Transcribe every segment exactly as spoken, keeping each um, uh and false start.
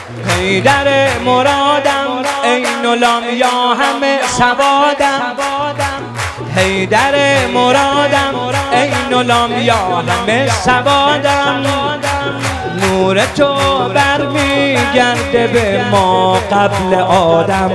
حیدر مرادم عین و لام یا همه سوادم. حیدر مرادم عین و لام یا همه سوادم. نور تو برمیگرده به ما قبل آدم.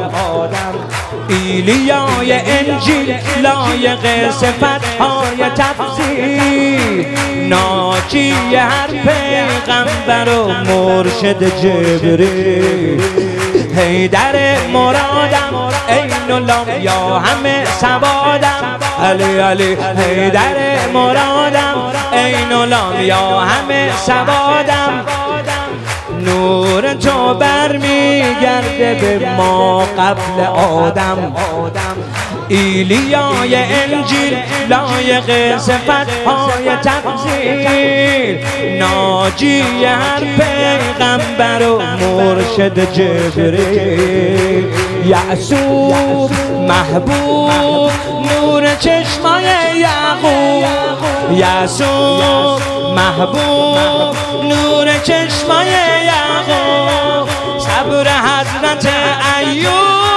ایلیای انجیل لایق صفتهای تفضیل، ناجی هر پیغمبر و مرشد جبریل. حیدر مرادم عین و لام یا همه سوادم. علی علی حیدر مرادم عین و لام یا همه سوادم. نور تو برمیگرده به ما قبل آدم. ایلیای انجیل لایق صفتهای تفضیل، ناجی هر پیغمبر و مرشد جبریل. یعصوب محبوب نور چشمای یعقوب. یعصوب محبوب نور چشمای یعقوب. صبر حضرت ایوب.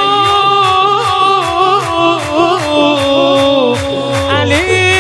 علی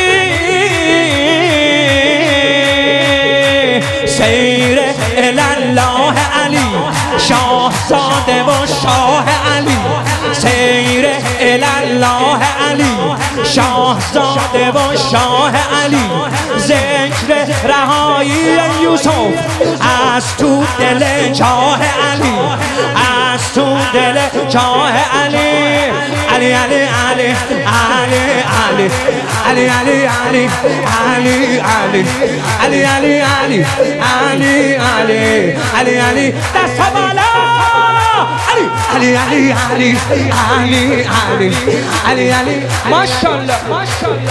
سیر الله علی شاهزاده و شاه علی. سیر الله علی شاهزاده و شاه علی. ذکر رهایی یوسف از تو دل جاه علی. از تو دل جاه علی. علی علی علی علی علی علی علی علی علی علی علی علی علی علی علی علی علی دست بالا. علی علی علی علی علی علی علی علی ماشاءالله ماشاءالله.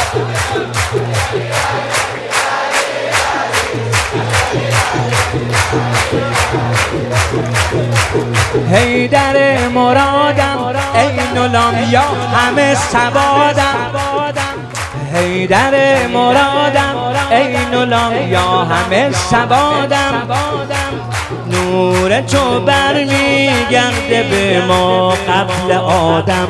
حیدر مرادم عین و لام یا همه سوادم. حیدر مرادم عین و لام یا همه سوادم. نور تو برمیگرده به ما قبل آدم.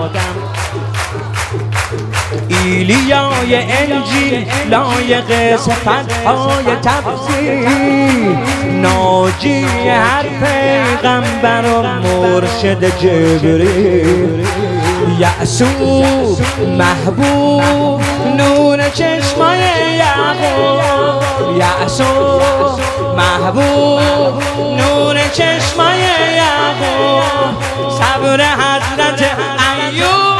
ایلیای انجیل لایق صفتهای تفضیل، ناجی هر پیغمبر و مرشد جبریل. یعصوب محبوب نور چشمای یعقوب. یعصوب محبوب نور چشمای یعقوب. صبر حضرت ایوب.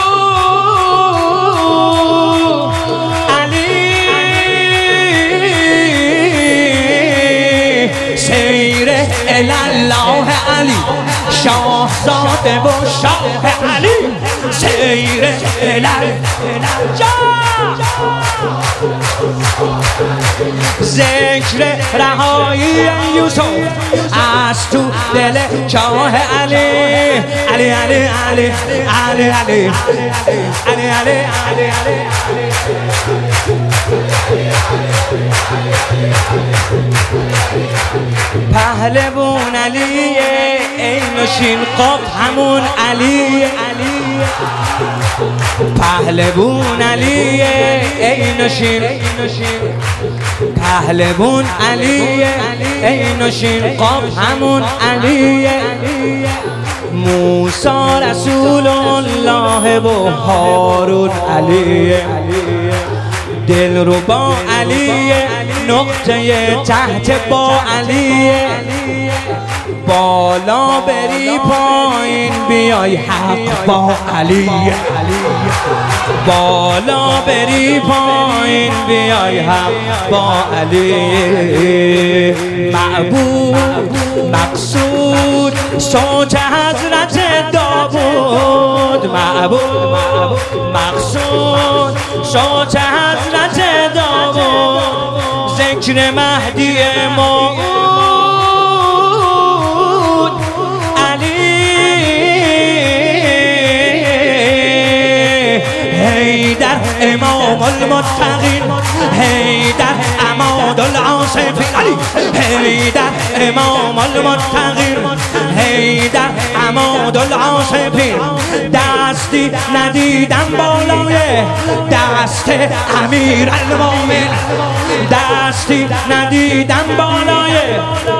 سیر الله علی شاهزاده و شاه علی. سیر الله ذکر رهایی یوسف از تو دل چاه علی. علی علی علی علی علی علی علی علی پهلوان علیه عین و شین قاف همون علیه. پهلوان علیه عین و شین. پهلوان علیه عین و شین قاف همون علیه. موسی رسول الله و هارون علیه. دلربا علیه نقطه تحت با علیه. بالا بری پایین بیای حق با علیه. بالا بری پایین بیای حق با علیه. معبود مقصود صوت حضرت داوود. معبود مقصود صوت حضرت داوود. ذکر مهدی موعود علی. حیدر امام المتقین. حیدر عماد العاصفین. علی حیدر امام المتقین. تغییر حیدر عمادالعاصفین دستی ندیدم بالای دست امیرالمومنین دستی ندیدم بالای